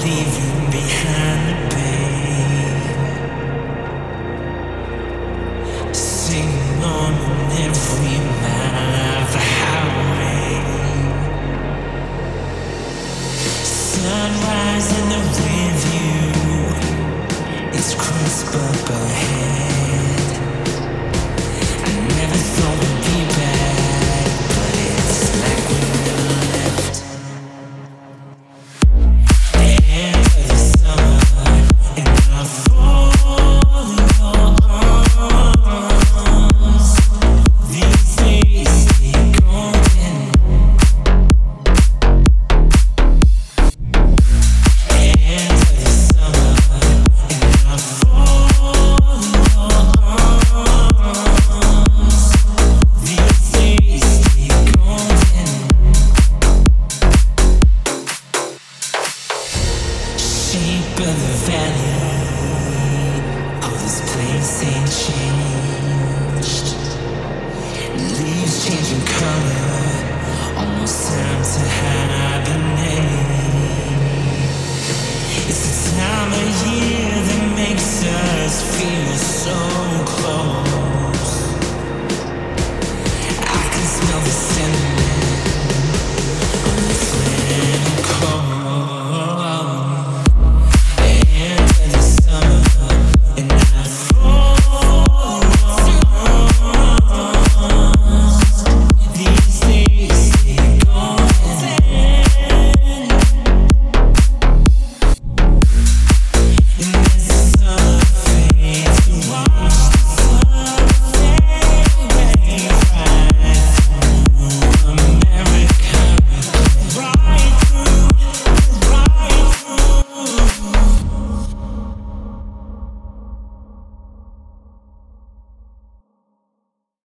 leaving behind the pain. Singing on every mile of the highway. Sunrise in the rearview, it's crisp up ahead. I never thought we'd be back, but it's like we never left. The end of the summer, and I fall in your arms. These days stay golden. The end of the summer, and I fall in your arms. These days stay golden. Shape of the valley, oh, this place ain't changed. Leaves changing color, almost time to hibernate. It's the time of year that makes us feel so